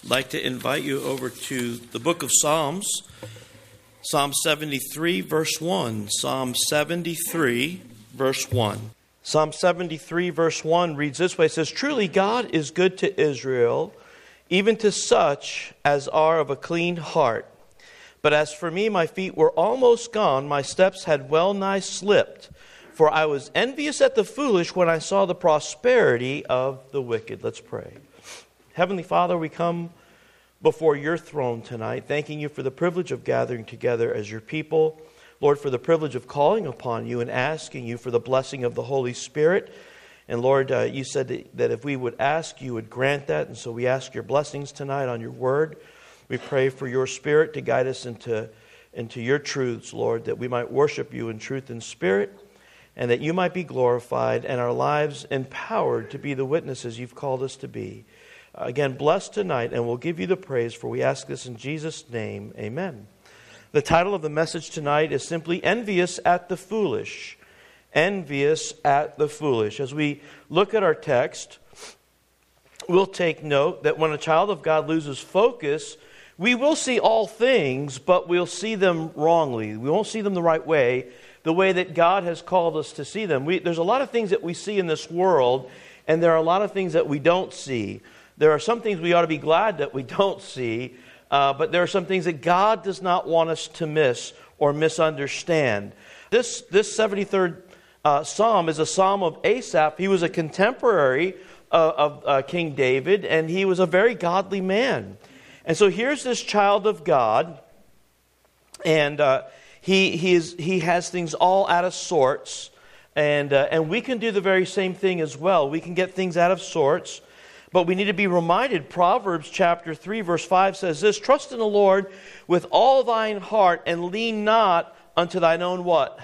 I'd like to invite you over to the book of Psalms, Psalm 73, verse 1. Psalm 73, verse 1. Psalm 73, verse 1 reads this way. It says, "Truly God is good to Israel, even to such as are of a clean heart. But as for me, my feet were almost gone, my steps had well nigh slipped. For I was envious at the foolish when I saw the prosperity of the wicked." Let's pray. Heavenly Father, we come before your throne tonight, thanking you for the privilege of gathering together as your people. Lord, for the privilege of calling upon you and asking you for the blessing of the Holy Spirit. And Lord, you said that if we would ask, you would grant that. And so we ask your blessings tonight on your word. We pray for your Spirit to guide us into your truths, Lord, that we might worship you in truth and spirit, and that you might be glorified and our lives empowered to be the witnesses you've called us to be. Again, bless tonight, and we'll give you the praise, for we ask this in Jesus' name. Amen. The title of the message tonight is simply "Envious at the Foolish." Envious at the foolish. As we look at our text, we'll take note that when a child of God loses focus, we will see all things, but we'll see them wrongly. We won't see them the right way, the way that God has called us to see them. There's a lot of things that we see in this world, and there are a lot of things that we don't see. There are some things we ought to be glad that we don't see, but there are some things that God does not want us to miss or misunderstand. This 73rd Psalm is a psalm of Asaph. He was a contemporary of King David, and he was a very godly man. And so here's this child of God, and he has things all out of sorts, and we can do the very same thing as well. We can get things out of sorts, but we need to be reminded. Proverbs chapter 3, verse 5 says this: "Trust in the Lord with all thine heart, and lean not unto thine own" what?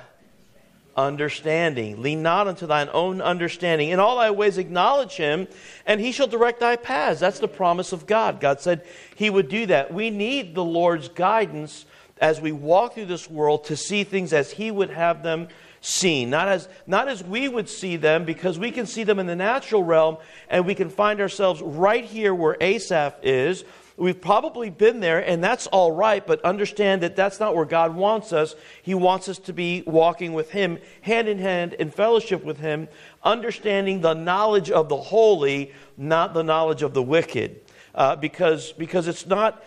Understanding. Lean not unto thine own understanding. In all thy ways acknowledge him, and he shall direct thy paths. That's the promise of God. God said he would do that. We need the Lord's guidance as we walk through this world to see things as he would have them seen. Not as we would see them, because we can see them in the natural realm, and we can find ourselves right here where Asaph is. We've probably been there, and that's all right, but understand that that's not where God wants us. He wants us to be walking with him, hand in hand, in fellowship with him, understanding the knowledge of the holy, not the knowledge of the wicked. Because it's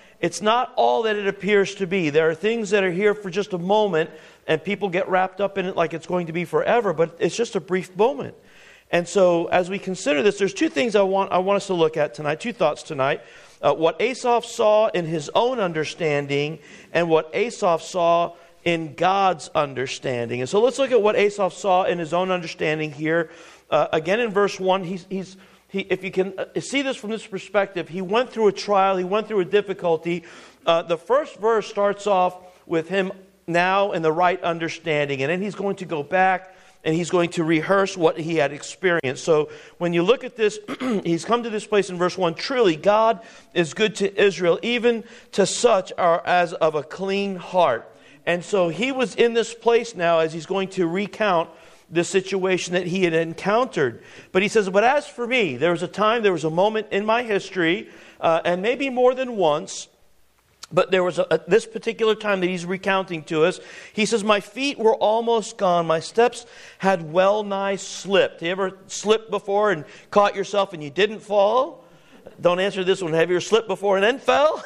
not all that it appears to be. There are things that are here for just a moment, and people get wrapped up in it like it's going to be forever, but it's just a brief moment. And so as we consider this, there's two things I want us to look at tonight, two thoughts tonight. What Asaph saw in his own understanding, and what Asaph saw in God's understanding. And so let's look at what Asaph saw in his own understanding here. Again in verse 1, if you can see this from this perspective, he went through a trial, he went through a difficulty. The first verse starts off with him now in the right understanding, and then he's going to go back and he's going to rehearse what he had experienced. So when you look at this, he's come to this place in verse 1. "Truly God is good to Israel, even to such as of a clean heart." And so he was in this place now as he's going to recount the situation that he had encountered. But he says, "But as for me, there was a moment in my history, and maybe more than once, but there was this particular time that he's recounting to us. He says, my feet were almost gone. My steps had well nigh slipped." You ever slipped before and caught yourself and you didn't fall? Don't answer this one. Have you ever slipped before and then fell?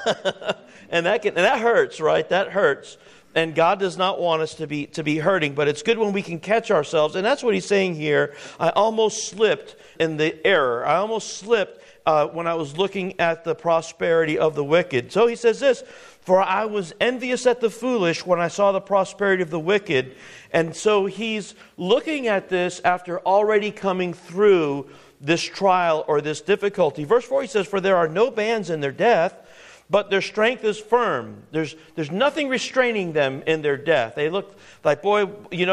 and that hurts, right? That hurts. And God does not want us to be hurting, but it's good when we can catch ourselves. And that's what he's saying here. I almost slipped in the error. I almost slipped when I was looking at the prosperity of the wicked. So he says this: "For I was envious at the foolish when I saw the prosperity of the wicked." And so he's looking at this after already coming through this trial or this difficulty. Verse 4, he says, "For there are no bands in their death, but their strength is firm." There's nothing restraining them in their death. They look like, boy,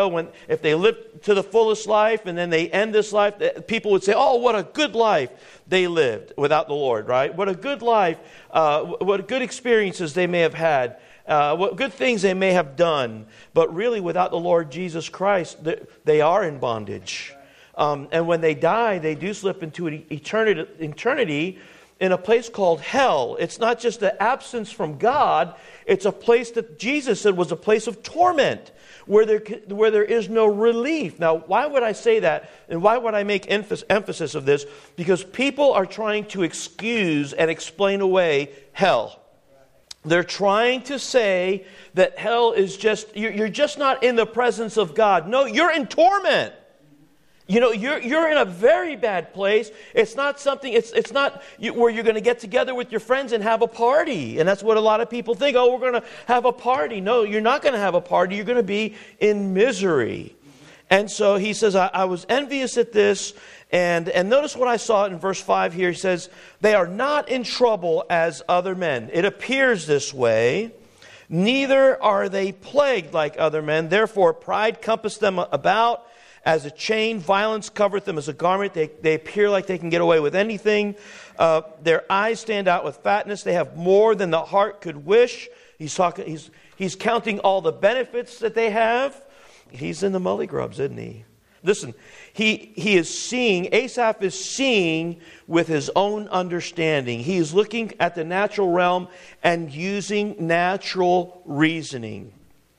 if they live to the fullest life and then they end this life, people would say, "Oh, what a good life they lived without the Lord," right? What a good life, what good experiences they may have had, what good things they may have done. But really, without the Lord Jesus Christ, they are in bondage. And when they die, they do slip into eternity in a place called hell. It's not just the absence from God. It's a place that Jesus said was a place of torment, where there is no relief. Now, why would I say that? And why would I make emphasis of this? Because people are trying to excuse and explain away hell. They're trying to say that hell is just, you're just not in the presence of God. No, you're in torment. You know, you're in a very bad place. It's not something, it's not where you're going to get together with your friends and have a party. And that's what a lot of people think. Oh, we're going to have a party. No, you're not going to have a party. You're going to be in misery. And so he says, I was envious at this. And notice what I saw in verse 5 here. He says, they are not in trouble as other men. It appears this way. Neither are they plagued like other men. Therefore, pride compassed them about. As a chain, violence covereth them as a garment. They appear like they can get away with anything. Their eyes stand out with fatness. They have more than the heart could wish. He's counting all the benefits that they have. He's in the mullygrubs, isn't he? Listen, he is seeing, Asaph is seeing with his own understanding. He is looking at the natural realm and using natural reasoning.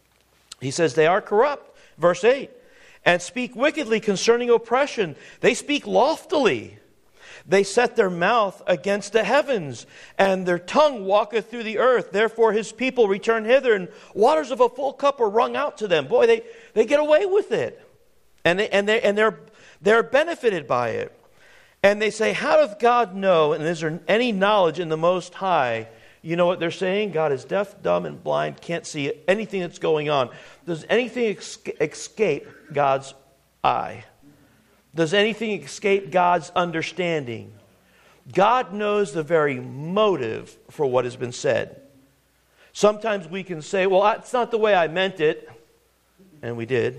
He says they are corrupt. Verse 8. And speak wickedly concerning oppression. They speak loftily. They set their mouth against the heavens, and their tongue walketh through the earth. Therefore his people return hither, and waters of a full cup are wrung out to them. Boy, they get away with it. And they're benefited by it. And they say, how doth God know, and is there any knowledge in the Most High? You know what they're saying? God is deaf, dumb, and blind, can't see anything that's going on. Does anything escape God's eye? Does anything escape God's understanding? God knows the very motive for what has been said. Sometimes we can say, well, it's not the way I meant it. And we did.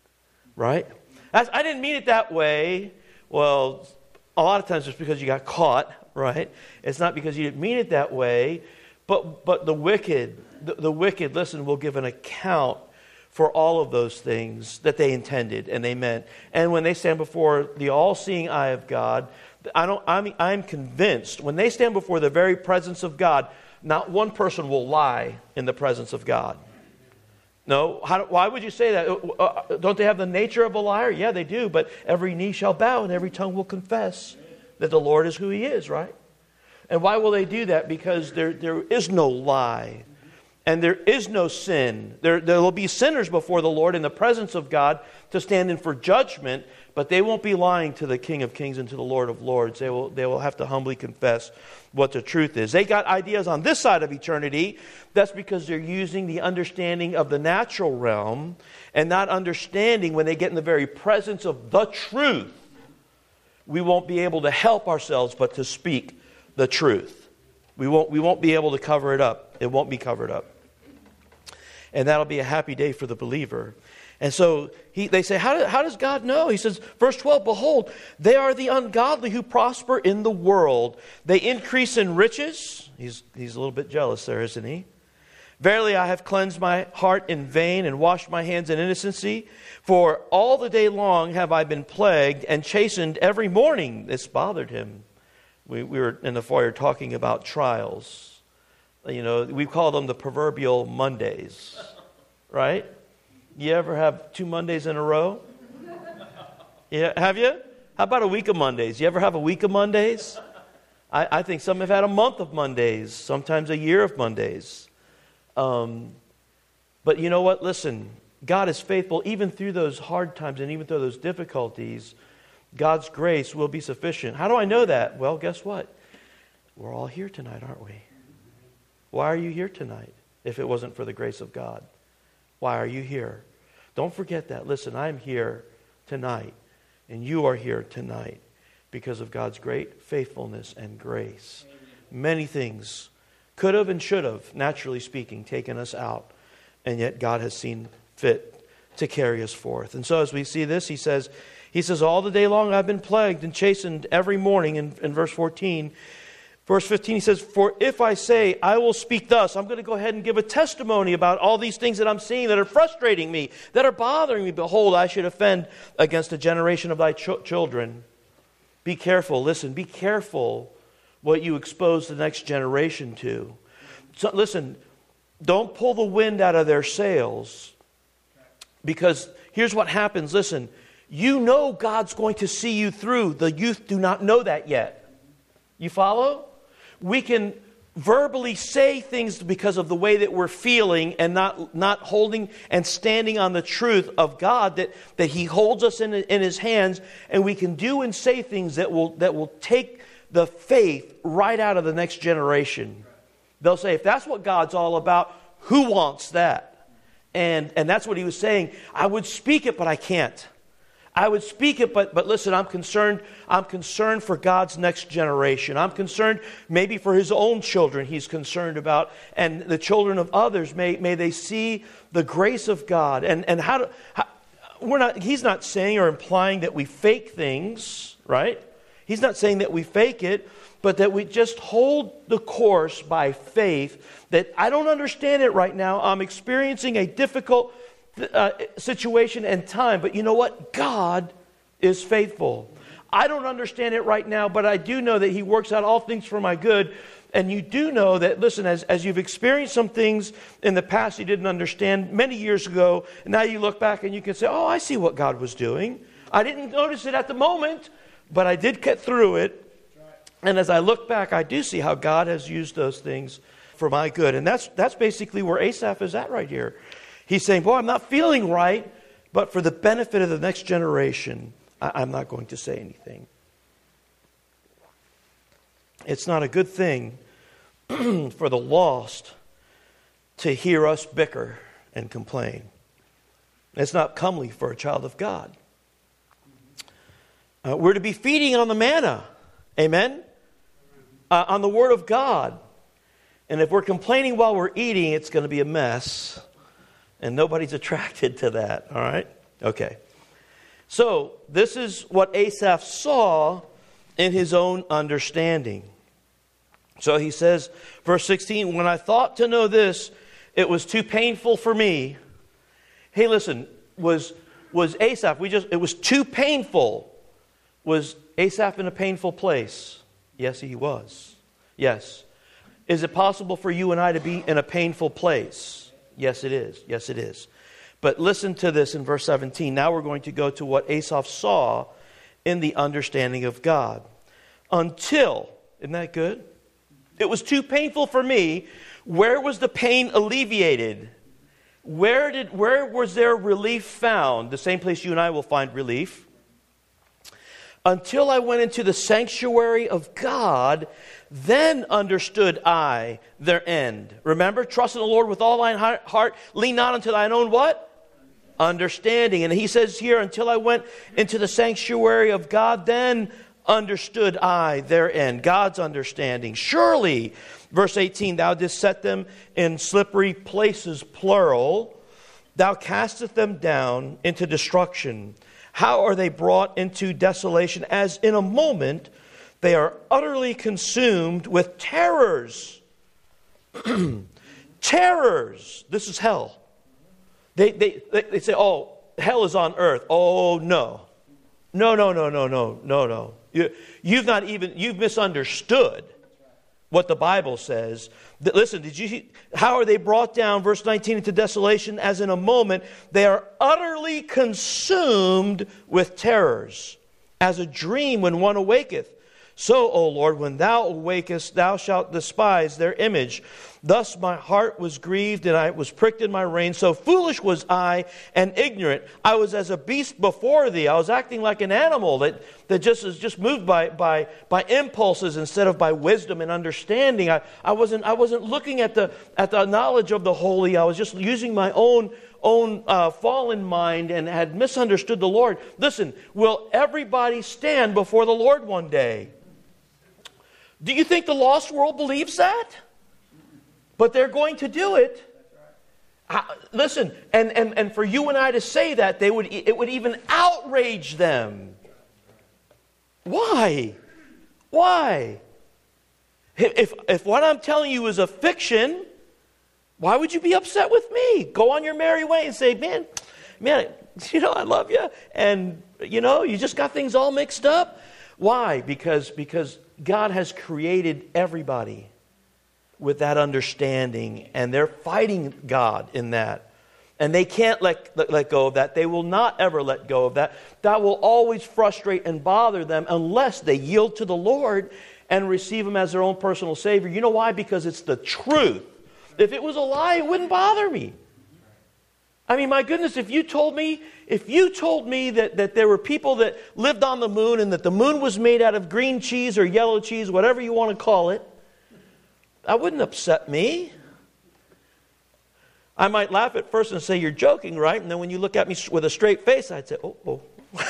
Right? I didn't mean it that way. Well, a lot of times it's because you got caught. Right? It's not because you didn't mean it that way, but the wicked, listen, will give an account for all of those things that they intended and they meant. And when they stand before the all-seeing eye of God, I'm convinced when they stand before the very presence of God, not one person will lie in the presence of God. No, why would you say that? Don't they have the nature of a liar? Yeah, they do, but every knee shall bow and every tongue will confess that the Lord is who He is, right? And why will they do that? Because there is no lie. And there is no sin. There will be sinners before the Lord in the presence of God to stand in for judgment, but they won't be lying to the King of Kings and to the Lord of Lords. They will have to humbly confess what the truth is. They got ideas on this side of eternity. That's because they're using the understanding of the natural realm and not understanding when they get in the very presence of the truth. We won't be able to help ourselves but to speak the truth. We won't be able to cover it up. It won't be covered up. And that'll be a happy day for the believer. And so they say, how does God know? He says, verse 12, behold, they are the ungodly who prosper in the world. They increase in riches. He's a little bit jealous there, isn't he? Verily, I have cleansed my heart in vain and washed my hands in innocency. For all the day long have I been plagued and chastened every morning. This bothered him. We were in the foyer talking about trials. You know, we call them the proverbial Mondays, right? You ever have 2 Mondays in a row? Yeah, have you? How about a week of Mondays? You ever have a week of Mondays? I think some have had a month of Mondays, sometimes a year of Mondays. But you know what? Listen, God is faithful even through those hard times and even through those difficulties. God's grace will be sufficient. How do I know that? Well, guess what? We're all here tonight, aren't we? Why are you here tonight if it wasn't for the grace of God? Why are you here? Don't forget that. Listen, I'm here tonight, and you are here tonight because of God's great faithfulness and grace. Many things could have and should have, naturally speaking, taken us out, and yet God has seen fit to carry us forth. And so as we see this, he says, all the day long I've been plagued and chastened every morning in verse 14. Verse 15, he says, for if I say, I will speak thus, I'm going to go ahead and give a testimony about all these things that I'm seeing that are frustrating me, that are bothering me. Behold, I should offend against a generation of thy children. Be careful, listen, be careful what you expose the next generation to. So listen, don't pull the wind out of their sails, because here's what happens. Listen, you know God's going to see you through. The youth do not know that yet. You follow? We can verbally say things because of the way that we're feeling and not holding and standing on the truth of God that He holds us in His hands, and we can do and say things that will take the faith right out of the next generation. They'll say, if that's what God's all about, who wants that? And that's what he was saying. I would speak it, but I can't. I would speak it, but listen, I'm concerned for God's next generation. I'm concerned maybe for his own children he's concerned about, and the children of others. May they see the grace of God. And he's not saying or implying that we fake things, right? He's not saying that we fake it, but that we just hold the course by faith, that I don't understand it right now. I'm experiencing a difficult situation and time, but you know what? God is faithful. I don't understand it right now, but I do know that he works out all things for my good. And you do know that, listen, as you've experienced some things in the past you didn't understand many years ago, and now you look back and you can say, oh, I see what God was doing. I didn't notice it at the moment, but I did get through it. And as I look back, I do see how God has used those things for my good. And that's basically where Asaph is at right here. He's saying, boy, I'm not feeling right, but for the benefit of the next generation, I'm not going to say anything. It's not a good thing for the lost to hear us bicker and complain. It's not comely for a child of God. We're to be feeding on the manna. Amen? On the Word of God. And if we're complaining while we're eating, it's going to be a mess. And nobody's attracted to that. All right? Okay. So, this is what Asaph saw in his own understanding. So he says, verse 16, when I thought to know this, it was too painful for me. Hey, listen, was Asaph, it was too painful. Was Asaph in a painful place? Yes, he was. Yes. Is it possible for you and I to be in a painful place? Yes, it is. Yes, it is. But listen to this in verse 17. Now we're going to go to what Asaph saw in the understanding of God. Until, isn't that good? It was too painful for me. Where was the pain alleviated? Where was there relief found? The same place you and I will find relief. Until I went into the sanctuary of God, then understood I their end. Remember, trust in the Lord with all thine heart. Lean not unto thine own what? Understanding. And he says here, until I went into the sanctuary of God, then understood I their end. God's understanding. Surely, verse 18, thou didst set them in slippery places, plural. Thou castest them down into destruction. How are they brought into desolation? As in a moment they are utterly consumed with terrors. Terrors. This is hell. They say, oh, hell is on earth. Oh, no. No. You've misunderstood what the Bible says. Listen, how are they brought down, verse 19, into desolation? As in a moment, they are utterly consumed with terrors. As a dream when one awaketh. So, O Lord, when thou awakest, thou shalt despise their image. Thus my heart was grieved, and I was pricked in my reins. So foolish was I and ignorant. I was as a beast before thee. I was acting like an animal that just is just moved by impulses instead of by wisdom and understanding. I wasn't looking at the knowledge of the holy. I was just using my own fallen mind and had misunderstood the Lord. Listen, will everybody stand before the Lord one day? Do you think the lost world believes that? But they're going to do it. Listen, and for you and I to say that, it would even outrage them. Why? Why? If what I'm telling you is a fiction, why would you be upset with me? Go on your merry way and say, man, I love you. And, you just got things all mixed up. Why? Because God has created everybody with that understanding, and they're fighting God in that. And they can't let go of that. They will not ever let go of that. That will always frustrate and bother them unless they yield to the Lord and receive Him as their own personal Savior. You know why? Because it's the truth. If it was a lie, it wouldn't bother me. I mean, my goodness, if you told me that there were people that lived on the moon and that the moon was made out of green cheese or yellow cheese, whatever you want to call it, that wouldn't upset me. I might laugh at first and say, you're joking, right? And then when you look at me with a straight face, I'd say, oh.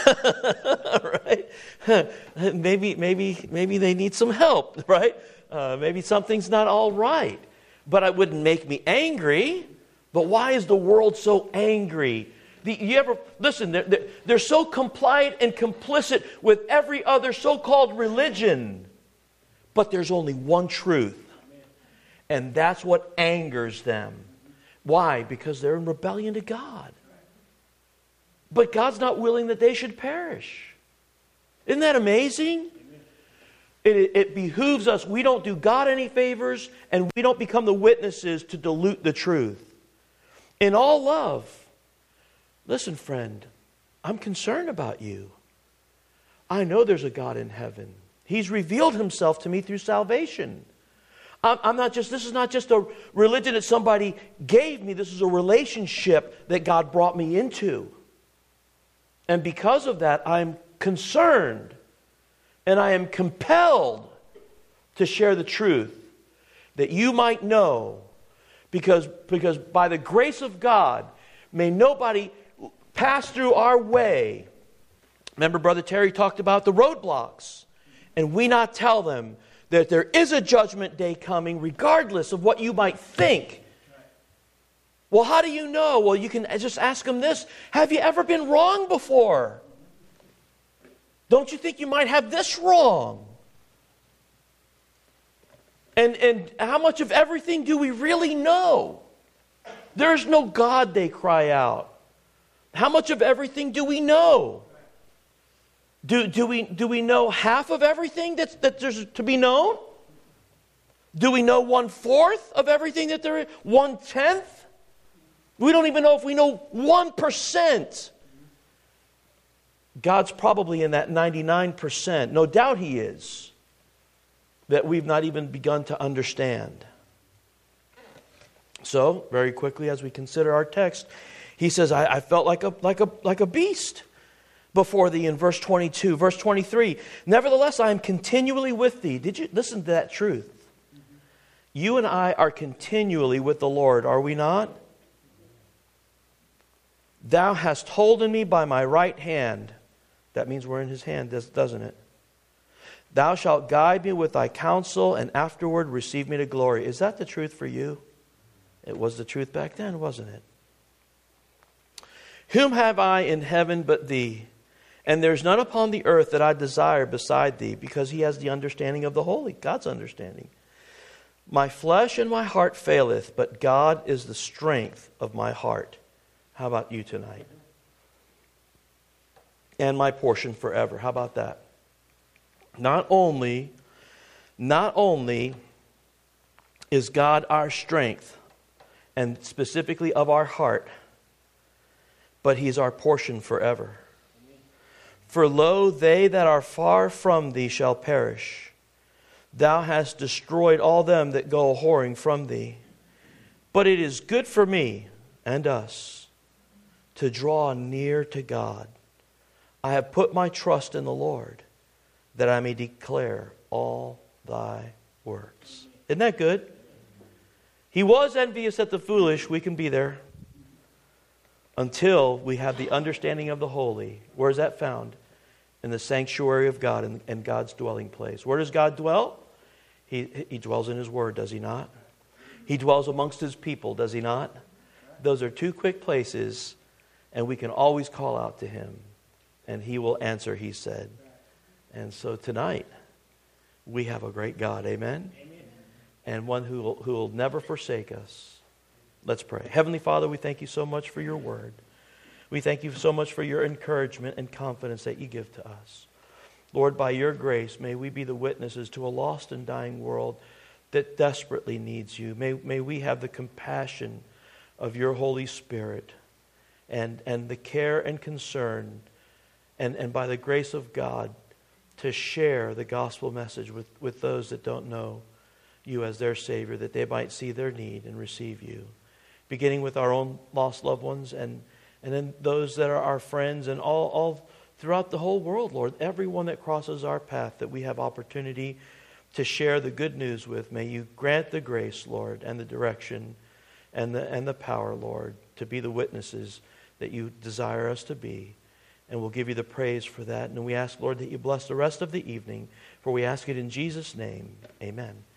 Right? Maybe they need some help, right? Maybe something's not all right. But it wouldn't make me angry. But why is the world so angry? Listen, they're so compliant and complicit with every other so-called religion. But there's only one truth. And that's what angers them. Why? Because they're in rebellion to God. But God's not willing that they should perish. Isn't that amazing? It behooves us. We don't do God any favors, and we don't become the witnesses to dilute the truth. In all love, listen, friend, I'm concerned about you. I know there's a God in heaven. He's revealed Himself to me through salvation. This is not just a religion that somebody gave me. This is a relationship that God brought me into. And because of that, I'm concerned and I am compelled to share the truth that you might know, because by the grace of God, may nobody pass through our way. Remember, Brother Terry talked about the roadblocks, and we not tell them that there is a judgment day coming regardless of what you might think. Well, how do you know? Well, you can just ask them this. Have you ever been wrong before? Don't you think you might have this wrong? And how much of everything do we really know? There's no God, they cry out. How much of everything do we know? Do we know half of everything that there's to be known? Do we know 1/4 of everything that there is? 1/10? We don't even know if we know 1%. God's probably in that 99%. No doubt He is. That we've not even begun to understand. So, very quickly as we consider our text, he says, I felt like a beast before thee in verse 22. Verse 23, nevertheless, I am continually with thee. Did you listen to that truth? You and I are continually with the Lord, are we not? Thou hast holden me by my right hand. That means we're in His hand, doesn't it? Thou shalt guide me with thy counsel, and afterward receive me to glory. Is that the truth for you? It was the truth back then, wasn't it? Whom have I in heaven but thee? And there's none upon the earth that I desire beside thee, because he has the understanding of the holy, God's understanding. My flesh and my heart faileth, but God is the strength of my heart. How about you tonight? And my portion forever. How about that? Not only is God our strength, and specifically of our heart, but He is our portion forever. For lo, they that are far from thee shall perish. Thou hast destroyed all them that go a-whoring from thee. But it is good for me and us to draw near to God. I have put my trust in the Lord, that I may declare all thy works. Isn't that good? He was envious at the foolish. We can be there. Until we have the understanding of the holy. Where is that found? In the sanctuary of God and God's dwelling place. Where does God dwell? He dwells in His Word, does He not? He dwells amongst His people, does He not? Those are two quick places, and we can always call out to Him. And He will answer, He said. And so tonight, we have a great God, amen? And one who will never forsake us. Let's pray. Heavenly Father, we thank You so much for Your Word. We thank You so much for Your encouragement and confidence that You give to us. Lord, by your grace, may we be the witnesses to a lost and dying world that desperately needs you. May we have the compassion of your Holy Spirit and the care and concern and by the grace of God to share the gospel message with those that don't know you as their Savior, that they might see their need and receive you. Beginning with our own lost loved ones and then those that are our friends and all throughout the whole world, Lord. Everyone that crosses our path that we have opportunity to share the good news with. May you grant the grace, Lord, and the direction and the power, Lord, to be the witnesses that you desire us to be. And we'll give you the praise for that. And we ask, Lord, that you bless the rest of the evening. For we ask it in Jesus' name. Amen.